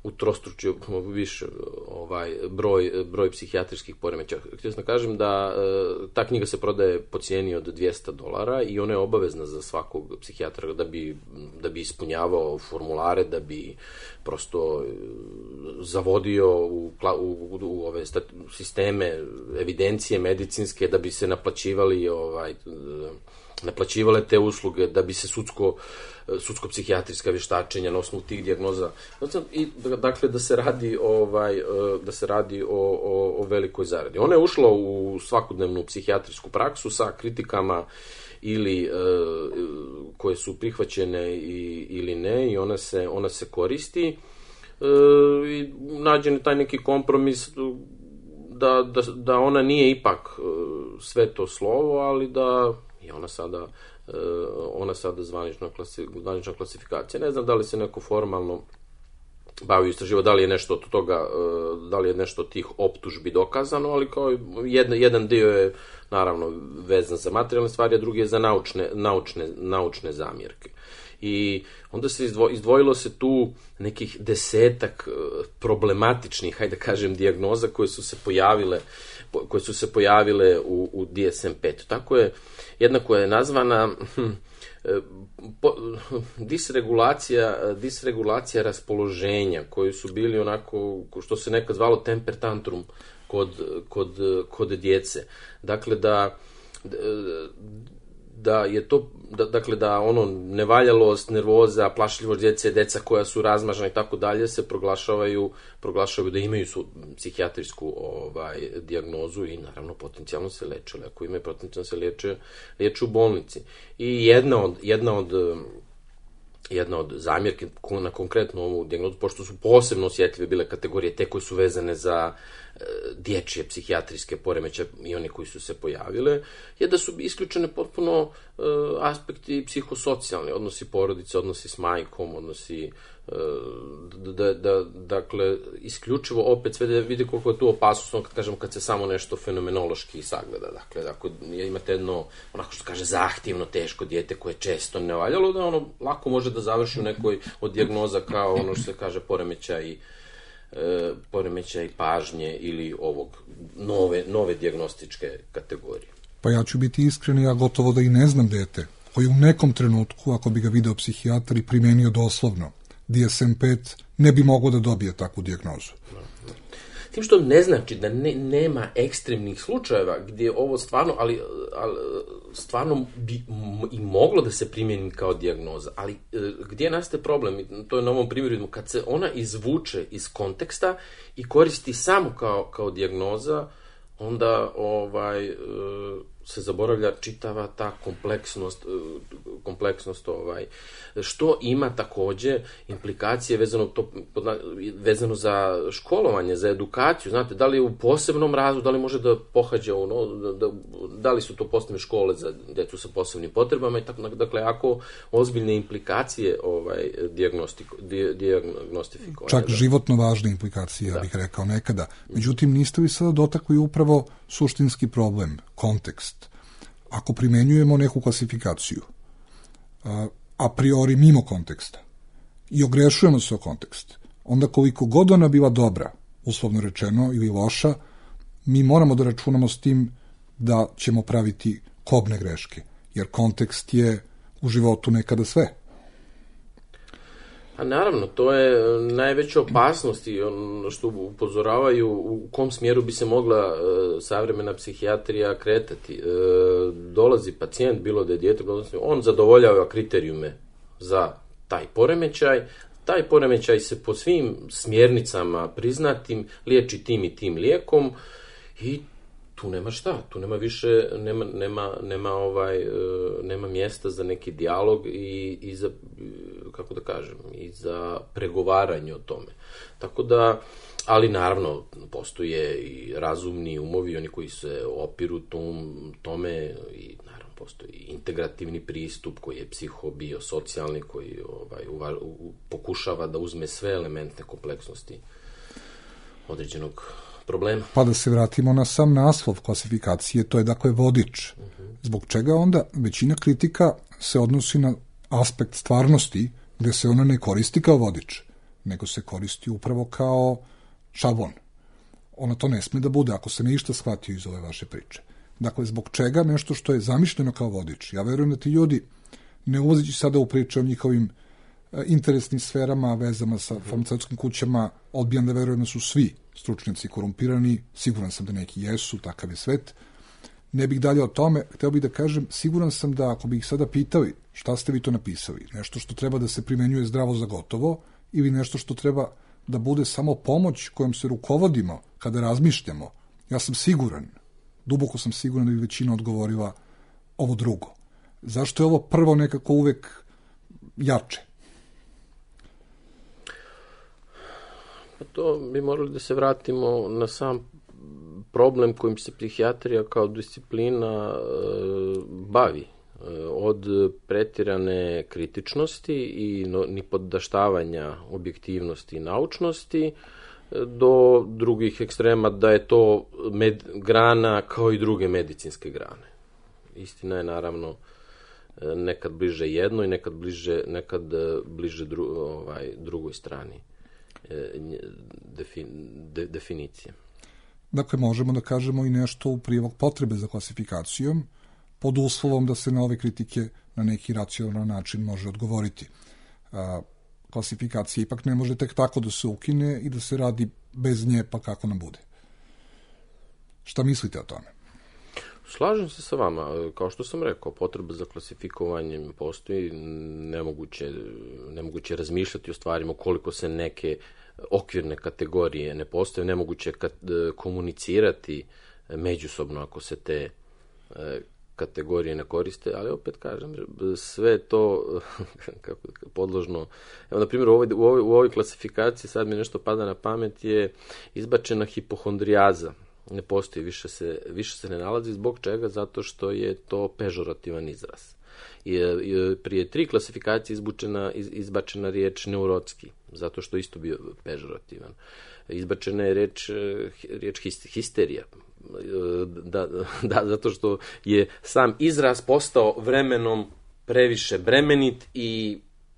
utrostručio više ovaj, broj, broj psihijatrijskih poremećaja. Htio sam da kažem da ta knjiga se prodaje po cijeni od dvjesto dolara i ona je obavezna za svakog psihijatra da bi, da bi ispunjavao formulare, da bi prosto zavodio u, u, u ove sisteme evidencije medicinske, da bi se naplaćivali ovaj, naplaćivale te usluge, da bi se sudsko sudsko-psihijatrijska vještačenja na osnovu tih dijagnoza. I, dakle, da se radi, ovaj, da se radi o, o, o velikoj zaradi. Ona je ušla u svakodnevnu psihijatrijsku praksu sa kritikama ili e, koje su prihvaćene i, ili ne, i ona se, ona se koristi. E, i nađen je taj neki kompromis da, da, da ona nije ipak sve to slovo, ali da je ona sada ona sada zvanična, klasi, zvanična klasifikacija. Ne znam da li se neko formalno bavi istraživo, da li je nešto od toga, da li je nešto od tih optužbi dokazano, ali kao jedna, jedan dio je naravno vezan za materijalne stvari, a drugi je za naučne, naučne, naučne zamjerke. I onda se izdvo, izdvojilo se tu nekih desetak problematičnih, hajde da kažem, dijagnoza koje su se pojavile, koje su se pojavile u, u D S M pet. Tako je jedna koja je nazvana hm, po, disregulacija, disregulacija raspoloženja, koji su bili onako, što se nekad zvalo temper tantrum kod, kod, kod djece. Dakle, da da je to, da, dakle da ono nevaljalost, nervoza, plašljivost djece, deca koja su razmažena i tako dalje se proglašavaju, proglašavaju da imaju su psihijatrijsku ovaj, dijagnozu i naravno potencijalno se leče, ali ako imaju potencijalno se leče, leče u bolnici. I jedna od, jedna od jedna od zamjerki na konkretno ovu dijagnozu, pošto su posebno osjetljive bile kategorije, te koje su vezane za e, dječje psihijatrijske poremećaje i one koji su se pojavile, je da su isključene potpuno e, aspekti psihosocijalni, odnosi porodice, odnosi s majkom, odnosi e, da, da, dakle, isključivo opet sve da vidi koliko je tu opasnost, kad kažemo, kad se samo nešto fenomenološki sagleda. Dakle, ako imate jedno, onako što kaže, zahtjevno, teško dijete koje često ne valjalo, da ono lako može da završi u nekoj od dijagnoza kao ono što se kaže poremećaj, e, poremećaj pažnje ili ovog nove, nove dijagnostičke kategorije. Pa ja ću biti iskren, ja gotovo da i ne znam dete koji u nekom trenutku, ako bi ga video psihijatar i primenio doslovno D S M pet, ne bi mogao da dobije takvu dijagnozu. Tim što ne znači da ne, nema ekstremnih slučajeva gdje ovo stvarno, ali, ali stvarno bi m- i moglo da se primjeni kao dijagnoza, ali e, gdje nastaje problem, to je na ovom primjeru, kad se ona izvuče iz konteksta i koristi samo kao, kao dijagnoza, onda ovaj, e, se zaboravlja čitava ta kompleksnost, kompleksnost ovaj, što ima također implikacije vezano, to, vezano za školovanje, za edukaciju. Znate, da li je u posebnom razredu, da li može da pohađa ono, da, da li su to posebne škole za djecu sa posebnim potrebama i tako, dakle, ako ozbiljne implikacije ovaj, dijagnostifikovanja. Čak da. Životno važne implikacije, ja da. bih rekao nekada. Međutim, niste vi sada dotakli upravo suštinski problem, kontekst. Ako primenjujemo neku klasifikaciju, a, a priori mimo konteksta, i ogrešujemo se o kontekst, onda koliko god ona bila dobra, uslovno rečeno, ili loša, mi moramo da računamo s tim da ćemo praviti kobne greške, jer kontekst je u životu nekada sve. A naravno, to je najveća opasnost i ono što upozoravaju u kom smjeru bi se mogla e, savremena psihijatrija kretati. E, dolazi pacijent, bilo da je dijete, on zadovoljava kriterijume za taj poremećaj, taj poremećaj se po svim smjernicama priznatim liječi tim i tim lijekom i tu nema šta, tu nema više, nema, nema, nema, ovaj, nema mjesta za neki dijalog i, i za, kako da kažem, i za pregovaranje o tome. Tako da, ali naravno, postoje i razumni umovi, oni koji se opiru tom, tome i naravno postoji integrativni pristup koji je psihobiosocijalni, koji ovaj, uva, u, pokušava da uzme sve elemente kompleksnosti određenog problema. Pa da se vratimo na sam naslov klasifikacije, to je dakle vodič. Zbog čega onda većina kritika se odnosi na aspekt stvarnosti gde se ona ne koristi kao vodič. nego se koristi upravo kao šablon. Ona to ne sme da bude, ako se ništa shvatio iz ove vaše priče. Dakle, zbog čega nešto što je zamišljeno kao vodič? Ja verujem da ti ljudi, ne ulazeći sada u priče o njihovim interesnim sferama, vezama sa farmaceutskim kućama, odbijam da verujem da su svi stručnjaci korumpirani, siguran sam da neki jesu, takav je svet. Ne bih dalje o tome, hteo bih da kažem, siguran sam da ako bi ih sada pitali šta ste vi to napisali, nešto što treba da se primenjuje zdravo za gotovo ili nešto što treba da bude samo pomoć kojom se rukovodimo kada razmišljamo, ja sam siguran, duboko sam siguran da bi većina odgovorila ovo drugo. Zašto je ovo prvo nekako uvek jače? To bi morali da se vratimo na sam problem kojim se psihijatrija kao disciplina e, bavi. E, od pretirane kritičnosti i no, nipoddaštavanja objektivnosti i naučnosti e, do drugih ekstrema da je to med, grana kao i druge medicinske grane. Istina je naravno e, nekad bliže jednoj, nekad bliže, nekad bliže dru, ovaj, drugoj strani e, defin, de, definicije. Dakle, možemo da kažemo i nešto u prilog potrebe za klasifikacijom, pod uslovom da se na ove kritike na neki racionalan način može odgovoriti. A, klasifikacija ipak ne može tek tako da se ukine i da se radi bez nje, pa kako nam bude. Šta mislite o tome? Slažem se sa vama. Kao što sam rekao, potreba za klasifikovanjem postoji, nemoguće, nemoguće razmišljati o stvarima koliko se neke okvirne kategorije ne postoje, nemoguće kat, komunicirati međusobno ako se te e, kategorije ne koriste, ali opet kažem, sve to kako, podložno. Evo, na primjer, u ovoj, u, ovoj, u ovoj klasifikaciji, sad mi nešto pada na pamet, je izbačena hipohondrijaza. Ne postoji, više se, više se ne nalazi. Zbog čega? Zato što je to pežorativan izraz. I, i prije tri klasifikacije izbučena, iz, izbačena riječ neurotski, zato što isto bio pežorativan. Izbačena je riječ, riječ histerija, da, da, zato što je sam izraz postao vremenom previše bremenit i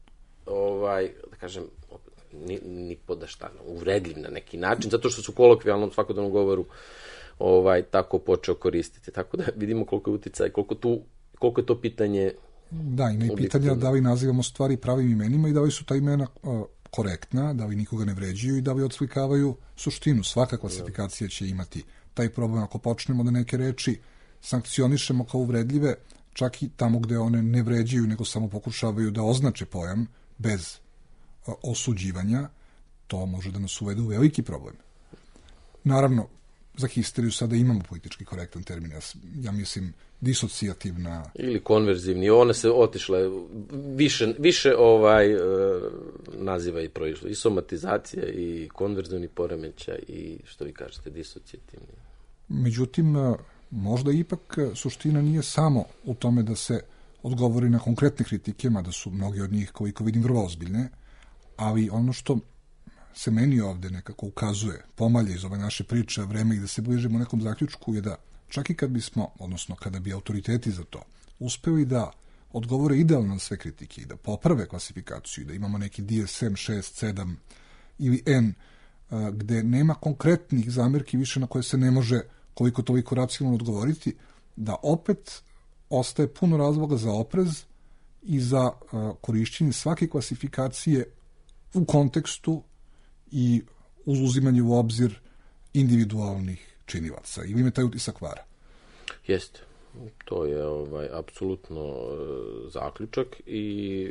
ovaj, da kažem, ni, ni podaštano, uvredljiv na neki način, zato što su u kolokvijalnom svakodnevnom govoru ovaj, tako počeo koristiti. Tako da vidimo koliko je uticaj, koliko, tu, koliko je to pitanje. Da, ima i pitanja da li nazivamo stvari pravim imenima i da li su ta imena uh, korektna, da li nikoga ne vređuju i da li odslikavaju suštinu. Svaka klasifikacija će imati taj problem ako počnemo da neke reči sankcionišemo kao uvredljive, čak i tamo gde one ne vređuju, nego samo pokušavaju da označe pojam bez uh, osuđivanja, to može da nas uvede u veliki problem. Naravno, za histeriju sada imamo politički korektan termin, ja, ja mislim disocijativna. Ili konverzivni, one se otišle, više, više ovaj, e, naziva i proišlo, i somatizacija, i konverzivni poremećaj, i što vi kažete, disocijativni. Međutim, možda ipak suština nije samo u tome da se odgovori na konkretne kritike, mada su mnogi od njih, koliko vidim, vrlo ozbiljne, ali ono što se meni ovde nekako ukazuje, pomalje iz ove naše priče, vreme i da se bližimo nekom zaključku je da čak i kad bismo, odnosno kada bi autoriteti za to uspeli da odgovore idealno na sve kritike i da poprave klasifikaciju, da imamo neki D S M šest, sedam ili N, gde nema konkretnih zamerki više na koje se ne može koliko toliko racionalno odgovoriti, da opet ostaje puno razloga za oprez i za korišćenje svake klasifikacije u kontekstu i uz uzimanje u obzir individualnih činilaca. Ili ime taj utisak vara? Jeste. To je ovaj, apsolutno e, zaključak i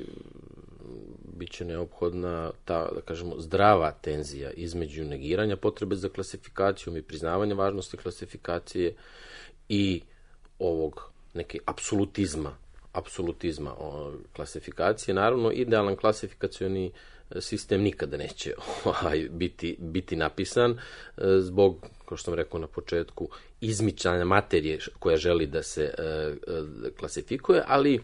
biće neophodna ta, da kažemo, zdrava tenzija između negiranja potrebe za klasifikacijom i priznavanja važnosti klasifikacije i ovog neke apsolutizma, apsolutizma o, klasifikacije. Naravno, idealan klasifikacioni sistem nikada neće ovaj, biti, biti napisan zbog, kao što sam rekao na početku, izmičanja materije koja želi da se e, e, klasifikuje, ali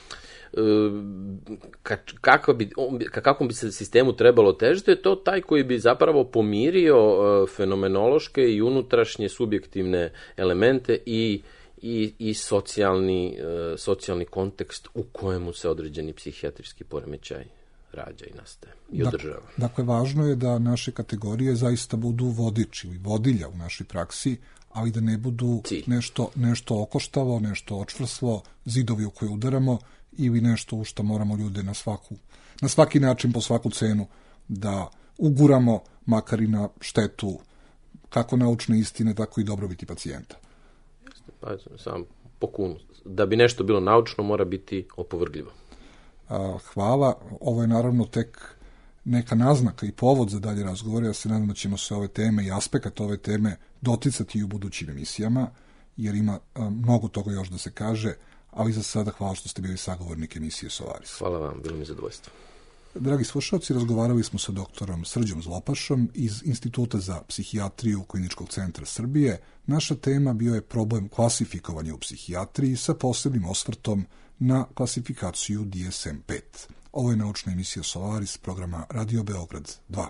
ka, kako bi, ka kakvom bi se sistemu trebalo težiti, je to taj koji bi zapravo pomirio e, fenomenološke i unutrašnje subjektivne elemente i i, i socijalni, e, socijalni kontekst u kojemu se određeni psihijatrijski poremećaj rađa i nastaje i održava. Dakle, dakle, važno je da naše kategorije zaista budu vodič ili vodilja u našoj praksi, ali da ne budu nešto, nešto okoštavo, nešto očvrslo, zidovi u koje udaramo ili nešto u što moramo ljude na, svaku, na svaki način, po svaku cenu da uguramo, makar i na štetu kako naučne istine, tako i dobrobiti pacijenta. Pa, sam pokunu. Da bi nešto bilo naučno, mora biti opovrgljivo. Hvala. Ovo je naravno tek neka naznaka i povod za dalje razgovore. Ja se nadam da ćemo se ove teme i aspekt ove teme doticati i u budućim emisijama, jer ima mnogo toga još da se kaže, ali za sada hvala što ste bili sagovornik emisije Solaris. Hvala vam, bilo mi zadovoljstvo. Dragi slušalci, razgovarali smo sa doktorom Srđom Zlopašom iz Instituta za psihijatriju Kliničkog centra Srbije. Naša tema bio je problem klasifikovanja u psihijatriji sa posebnim osvrtom na klasifikaciju D S M pet. Ovo je naučna emisija Solaris programa Radio Beograd dva.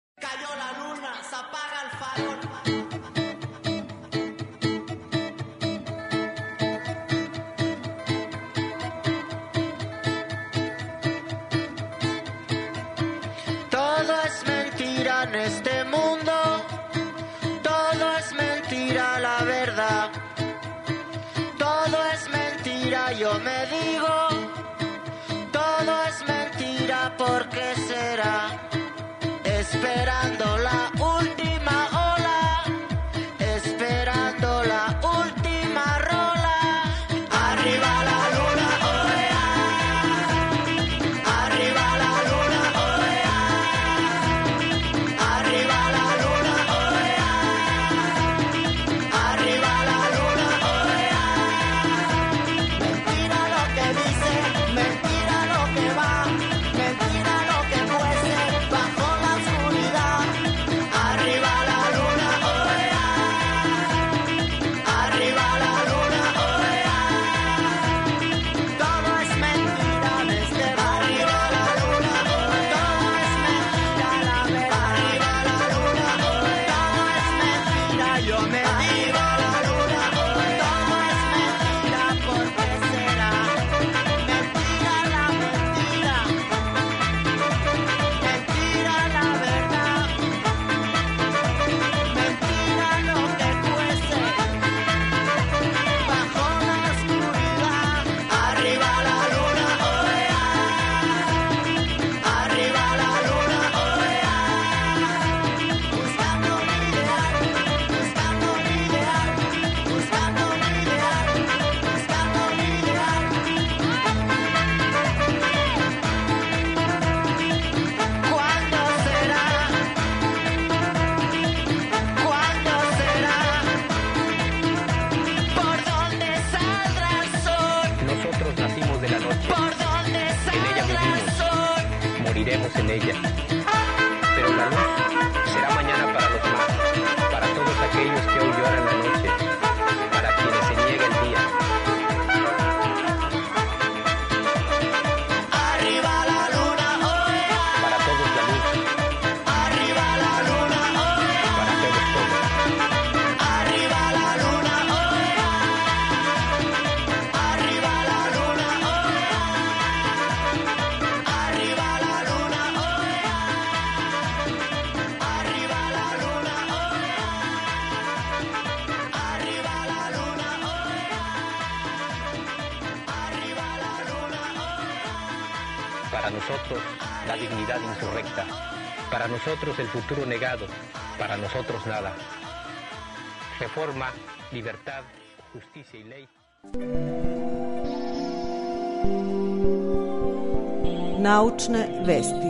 En este mundo todo es mentira, la verdad. Todo es mentira, yo me digo. Todo es mentira, ¿por qué será? Esperando la última ola, esperando la última rola. Arriba la luna, oea. Arriba la luna, oea. Arriba la luna, oea. Arriba la luna, oea. Mentira lo que dice, mentira lo que va, mentira lo que cuece bajo la oscuridad. Arriba la luna, oea. Arriba la luna, oea. Todo es mentira desde arriba la luna, oea. Todo es mentira, la verdad. Arriba la luna, oea. Todo es mentira, yo me digo. La luna, oea. Todo es mentira, ¿por qué será? Mentira la mentira. Mentira la verdad. Mentira lo que cuece bajo la oscuridad. Arriba la luna, oea. Arriba la luna, oea. Buscando mi ideal, buscando mi ideal, buscando mi ideal, buscando mi ideal. ¿Cuándo será? ¿Cuándo será? ¿Por dónde saldrá el sol? Nosotros nacimos de la noche, ¿Por dónde en ella saldrá el vivimos, sol? moriremos en ella. Pero la luz será mañana para los más, para todos aquellos que hoy lloran la noche, para quienes se niega el día. Arriba la luna, oea. Para todos la luz, Arriba la luna, oea. para todos todos. Arriba la luna, oea. Arriba la luna, oea. Arriba la luna, oea. Arriba la luna, oea. Arriba la luna, oea. Arriba la luna, oea. Para nosotros la dignidad insurrecta, para nosotros el futuro negado, para nosotros nada. Reforma, libertad, justicia y ley. Naučne vesti.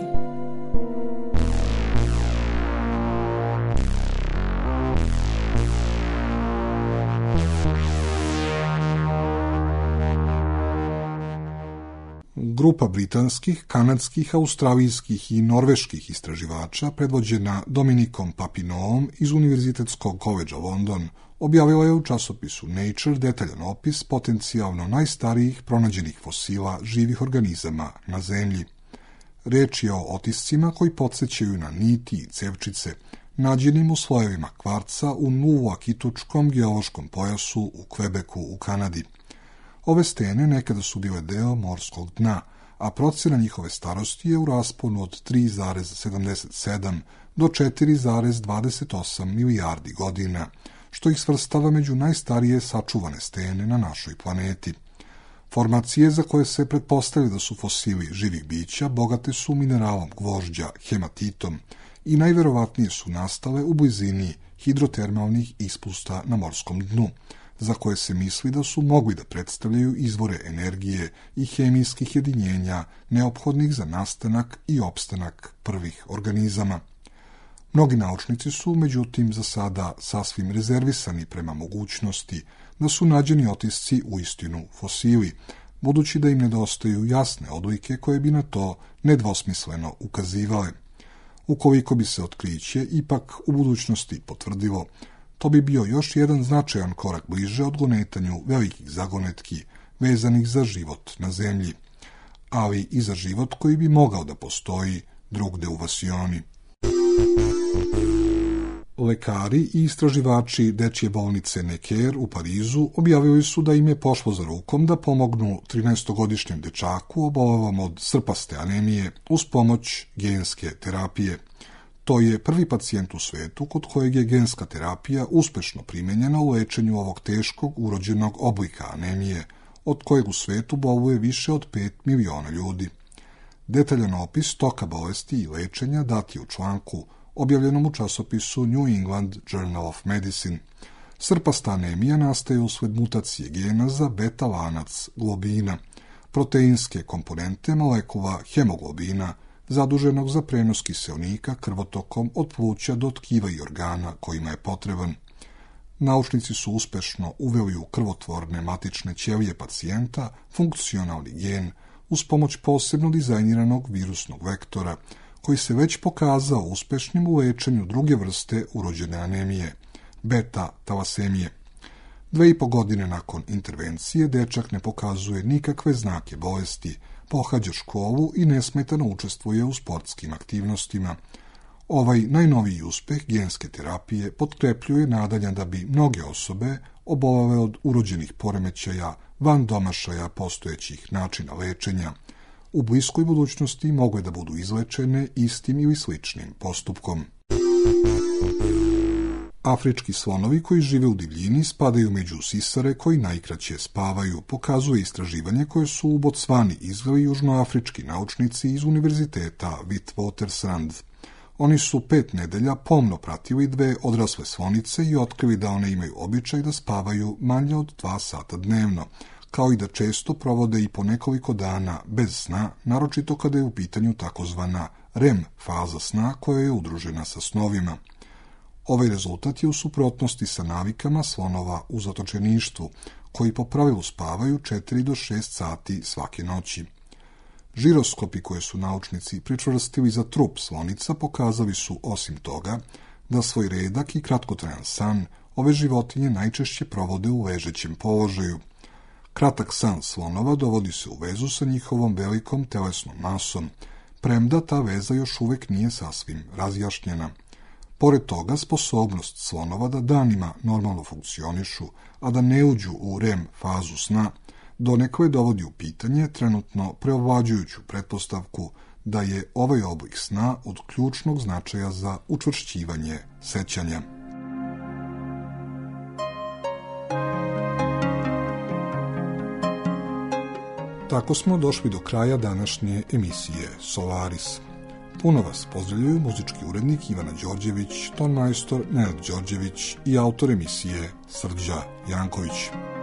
Grupa britanskih, kanadskih, australijskih i norveških istraživača, predvođena Dominikom Papineauom iz Univerzitetskog koledža London, objavila je u časopisu Nature detaljan opis potencijalno najstarijih pronađenih fosila živih organizama na Zemlji. Riječ je o otiscima koji podsjećaju na niti i cevčice, nađenim u slojevima kvarca u Nulakitučkom geološkom pojasu u Kvebeku u Kanadi. Ove stene nekada su bile deo morskog dna, a procjena njihove starosti je u rasponu od tri zarez sedamdeset sedam do četiri zarez dvadeset osam milijardi godina, što ih svrstava među najstarije sačuvane stene na našoj planeti. Formacije za koje se pretpostavlja da su fosili živih bića bogate su mineralom gvožđa, hematitom i najverovatnije su nastale u blizini hidrotermalnih ispusta na morskom dnu, za koje se misli da su mogli da predstavljaju izvore energije i hemijskih jedinjenja neophodnih za nastanak i opstanak prvih organizama. Mnogi naučnici su, međutim, za sada sasvim rezervisani prema mogućnosti da su nađeni otisci uistinu fosili, budući da im nedostaju jasne odlike koje bi na to nedvosmisleno ukazivale. Ukoliko bi se otkriće ipak u budućnosti potvrdilo, to bi bio još jedan značajan korak bliže odgonetanju velikih zagonetki vezanih za život na zemlji, ali i za život koji bi mogao da postoji drugde u Vasioni. Lekari i istraživači dečje bolnice Necker u Parizu objavili su da im je pošlo za rukom da pomognu trinaestogodišnjem dečaku obolelom od srpaste anemije uz pomoć genske terapije. To je prvi pacijent u svetu kod kojeg je genska terapija uspešno primenjena u lečenju ovog teškog urođenog oblika anemije, od kojeg u svetu boluje više od pet miliona ljudi. Detaljan opis toka bolesti i lečenja dat je u članku objavljenom u časopisu New England Journal of Medicine. Srpasta anemija nastaje usled mutacije gena za beta-lanac globina, proteinske komponente molekula hemoglobina, zaduženog za prenos kiseonika krvotokom od pluća do tkiva i organa kojima je potreban. Naučnici su uspešno uveli u krvotvorne matične ćelije pacijenta funkcionalni gen uz pomoć posebno dizajniranog virusnog vektora, koji se već pokazao uspešnim u lečenju druge vrste urođene anemije, beta-talasemije. Dve i po godine nakon intervencije dečak ne pokazuje nikakve znake bolesti, pohađa školu i nesmetano učestvuje u sportskim aktivnostima. Ovaj najnoviji uspeh genske terapije potkrepljuje nadanja da bi mnoge osobe obolele od urođenih poremećaja van domašaja postojećih načina lečenja, u bliskoj budućnosti mogle da budu izlečene istim ili sličnim postupkom. Afrički slonovi koji žive u divljini spadaju među sisare koji najkraće spavaju, pokazuje istraživanje koje su u Bocvani izveli južnoafrički naučnici iz univerziteta Witwatersrand. Oni su pet nedelja pomno pratili dve odrasle slonice i otkrili da one imaju običaj da spavaju manje od dva sata dnevno, kao i da često provode i po nekoliko dana bez sna, naročito kada je u pitanju takozvana REM faza sna koja je udružena sa snovima. Ovaj rezultat je u suprotnosti sa navikama slonova u zatočeništvu, koji po pravilu spavaju četiri do šest sati svake noći. Žiroskopi koje su naučnici pričvrstili za trup slonica pokazali su, osim toga, da svoj redak i kratkotrajan san ove životinje najčešće provode u ležećem položaju. Kratak san slonova dovodi se u vezu sa njihovom velikom telesnom masom, premda ta veza još uvek nije sasvim razjašnjena. Pored toga, sposobnost slonova da danima normalno funkcionišu, a da ne uđu u REM fazu sna, donekle dovodi u pitanje trenutno preovlađujuću pretpostavku da je ovaj oblik sna od ključnog značaja za učvršćivanje sećanja. Tako smo došli do kraja današnje emisije Solaris. Puno vas pozdravljaju muzički urednik Ivana Đorđević, ton majstor Nenad Đorđević i autor emisije Srđa Janković.